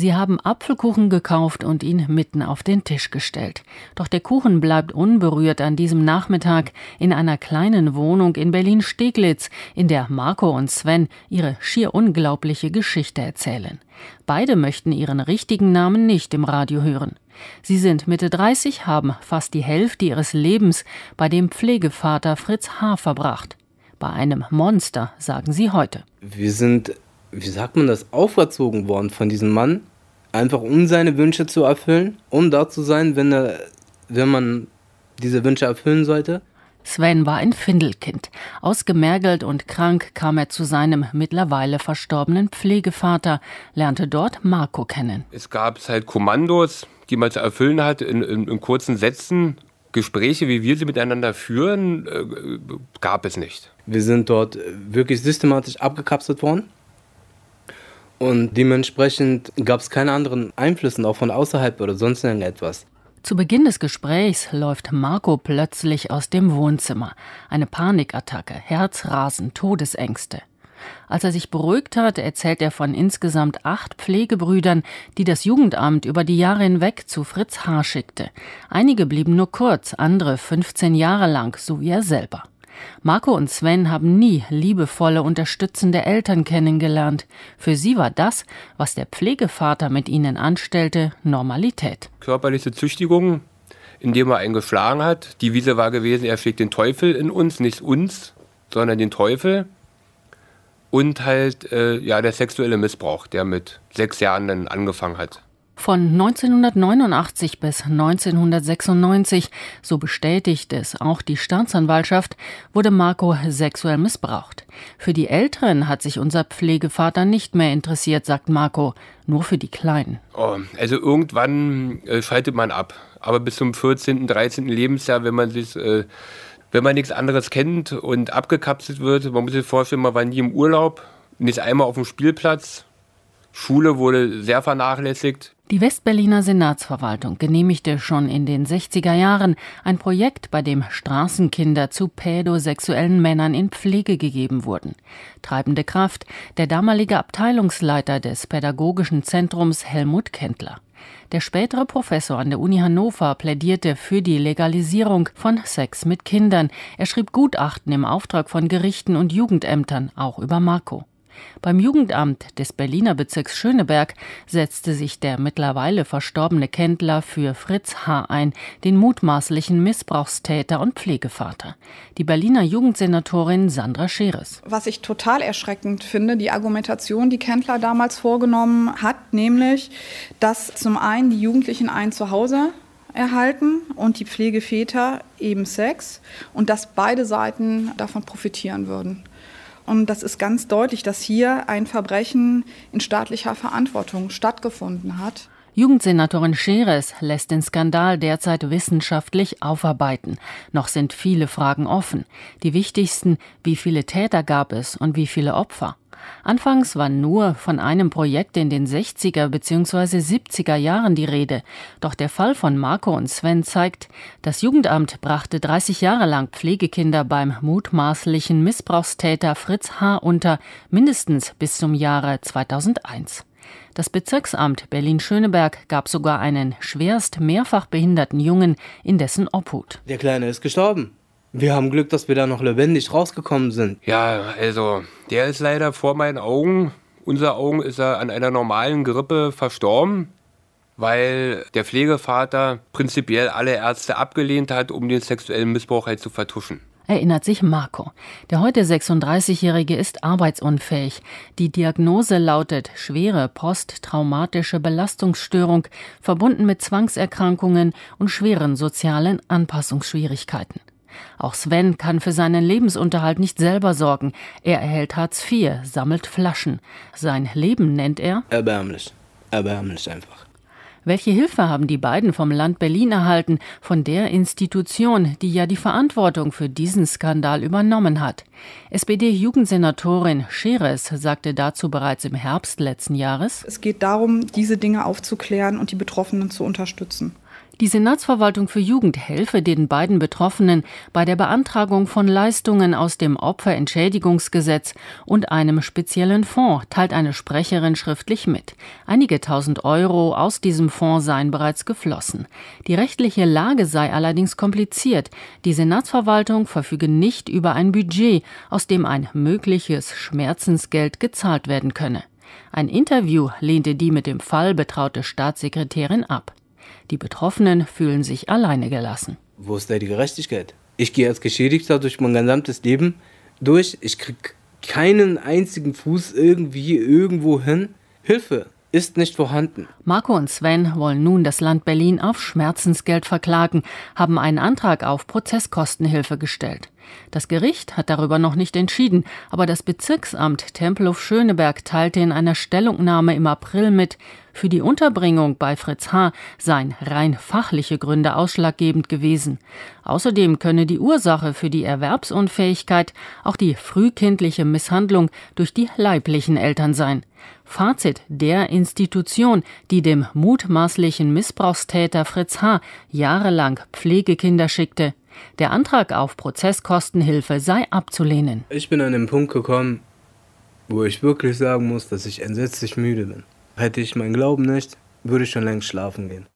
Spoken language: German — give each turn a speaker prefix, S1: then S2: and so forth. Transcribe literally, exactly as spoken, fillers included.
S1: Sie haben Apfelkuchen gekauft und ihn mitten auf den Tisch gestellt. Doch der Kuchen bleibt unberührt an diesem Nachmittag in einer kleinen Wohnung in Berlin-Steglitz, in der Marco und Sven ihre schier unglaubliche Geschichte erzählen. Beide möchten ihren richtigen Namen nicht im Radio hören. Sie sind Mitte dreißig, haben fast die Hälfte ihres Lebens bei dem Pflegevater Fritz H. verbracht. Bei einem Monster, sagen sie heute.
S2: Wir sind, wie sagt man das, auferzogen worden von diesem Mann, einfach um seine Wünsche zu erfüllen, um da zu sein, wenn, er, wenn man diese Wünsche erfüllen sollte.
S1: Sven war ein Findelkind. Ausgemergelt und krank kam er zu seinem mittlerweile verstorbenen Pflegevater, lernte dort Marco kennen.
S3: Es gab halt Kommandos, die man zu erfüllen hat, in, in, in kurzen Sätzen. Gespräche, wie wir sie miteinander führen, äh, gab es nicht.
S2: Wir sind dort wirklich systematisch abgekapselt worden. Und dementsprechend gab es keine anderen Einflüsse, auch von außerhalb oder sonst irgendetwas.
S1: Zu Beginn des Gesprächs läuft Marco plötzlich aus dem Wohnzimmer. Eine Panikattacke, Herzrasen, Todesängste. Als er sich beruhigt hat, erzählt er von insgesamt acht Pflegebrüdern, die das Jugendamt über die Jahre hinweg zu Fritz H. schickte. Einige blieben nur kurz, andere fünfzehn Jahre lang, so wie er selber. Marco und Sven haben nie liebevolle, unterstützende Eltern kennengelernt. Für sie war das, was der Pflegevater mit ihnen anstellte, Normalität.
S3: Körperliche Züchtigung, indem er einen geschlagen hat. Die Wiese war gewesen, er schlägt den Teufel in uns, nicht uns, sondern den Teufel. Und halt äh, ja, der sexuelle Missbrauch, der mit sechs Jahren dann angefangen hat.
S1: Von neunzehnhundertneunundachtzig bis neunzehnhundertsechsundneunzig, so bestätigt es auch die Staatsanwaltschaft, wurde Marco sexuell missbraucht. Für die Älteren hat sich unser Pflegevater nicht mehr interessiert, sagt Marco, nur für die Kleinen.
S3: Oh, also irgendwann äh, schaltet man ab. Aber bis zum vierzehnten, dreizehnten Lebensjahr, wenn man sich... Äh, Wenn man nichts anderes kennt und abgekapselt wird, man muss sich vorstellen, man war nie im Urlaub, nicht einmal auf dem Spielplatz. Schule wurde sehr vernachlässigt.
S1: Die Westberliner Senatsverwaltung genehmigte schon in den sechziger Jahren ein Projekt, bei dem Straßenkinder zu pädosexuellen Männern in Pflege gegeben wurden. Treibende Kraft der damalige Abteilungsleiter des Pädagogischen Zentrums Helmut Kendler. Der spätere Professor an der Uni Hannover plädierte für die Legalisierung von Sex mit Kindern. Er schrieb Gutachten im Auftrag von Gerichten und Jugendämtern, auch über Marco. Beim Jugendamt des Berliner Bezirks Schöneberg setzte sich der mittlerweile verstorbene Kendler für Fritz H. ein, den mutmaßlichen Missbrauchstäter und Pflegevater. Die Berliner Jugendsenatorin Sandra Scheres.
S4: Was ich total erschreckend finde, die Argumentation, die Kendler damals vorgenommen hat, nämlich, dass zum einen die Jugendlichen ein Zuhause erhalten und die Pflegeväter eben Sex und dass beide Seiten davon profitieren würden. Und das ist ganz deutlich, dass hier ein Verbrechen in staatlicher Verantwortung stattgefunden hat.
S1: Jugendsenatorin Scheres lässt den Skandal derzeit wissenschaftlich aufarbeiten. Noch sind viele Fragen offen. Die wichtigsten, wie viele Täter gab es und wie viele Opfer? Anfangs war nur von einem Projekt in den sechziger bzw. siebziger Jahren die Rede. Doch der Fall von Marco und Sven zeigt, das Jugendamt brachte dreißig Jahre lang Pflegekinder beim mutmaßlichen Missbrauchstäter Fritz H. unter, mindestens bis zum Jahre zweitausendeins. Das Bezirksamt Berlin-Schöneberg gab sogar einen schwerst mehrfach behinderten Jungen in dessen Obhut.
S2: Der Kleine ist gestorben. Wir haben Glück, dass wir da noch lebendig rausgekommen sind.
S3: Ja, also, der ist leider vor meinen Augen, unser Augen, ist er an einer normalen Grippe verstorben, weil der Pflegevater prinzipiell alle Ärzte abgelehnt hat, um den sexuellen Missbrauch halt zu vertuschen.
S1: Erinnert sich Marco. Der heute sechsunddreißigjährige ist arbeitsunfähig. Die Diagnose lautet schwere posttraumatische Belastungsstörung, verbunden mit Zwangserkrankungen und schweren sozialen Anpassungsschwierigkeiten. Auch Sven kann für seinen Lebensunterhalt nicht selber sorgen. Er erhält Hartz vier, sammelt Flaschen. Sein Leben nennt er
S2: erbärmlich. Erbärmlich einfach.
S1: Welche Hilfe haben die beiden vom Land Berlin erhalten, von der Institution, die ja die Verantwortung für diesen Skandal übernommen hat? S P D-Jugendsenatorin Scheres sagte dazu bereits im Herbst letzten Jahres:
S4: Es geht darum, diese Dinge aufzuklären und die Betroffenen zu unterstützen.
S1: Die Senatsverwaltung für Jugend helfe den beiden Betroffenen bei der Beantragung von Leistungen aus dem Opferentschädigungsgesetz und einem speziellen Fonds, teilt eine Sprecherin schriftlich mit. Einige tausend Euro aus diesem Fonds seien bereits geflossen. Die rechtliche Lage sei allerdings kompliziert. Die Senatsverwaltung verfüge nicht über ein Budget, aus dem ein mögliches Schmerzensgeld gezahlt werden könne. Ein Interview lehnte die mit dem Fall betraute Staatssekretärin ab. Die Betroffenen fühlen sich alleine gelassen.
S2: Wo ist da die Gerechtigkeit? Ich gehe als Geschädigter durch mein gesamtes Leben durch. Ich kriege keinen einzigen Fuß irgendwie irgendwo hin. Hilfe ist nicht vorhanden.
S1: Marco und Sven wollen nun das Land Berlin auf Schmerzensgeld verklagen, haben einen Antrag auf Prozesskostenhilfe gestellt. Das Gericht hat darüber noch nicht entschieden, aber das Bezirksamt Tempelhof-Schöneberg teilte in einer Stellungnahme im April mit, für die Unterbringung bei Fritz H. seien rein fachliche Gründe ausschlaggebend gewesen. Außerdem könne die Ursache für die Erwerbsunfähigkeit auch die frühkindliche Misshandlung durch die leiblichen Eltern sein. Fazit der Institution, die dem mutmaßlichen Missbrauchstäter Fritz H. jahrelang Pflegekinder schickte: Der Antrag auf Prozesskostenhilfe sei abzulehnen.
S2: Ich bin an den Punkt gekommen, wo ich wirklich sagen muss, dass ich entsetzlich müde bin. Hätte ich meinen Glauben nicht, würde ich schon längst schlafen gehen.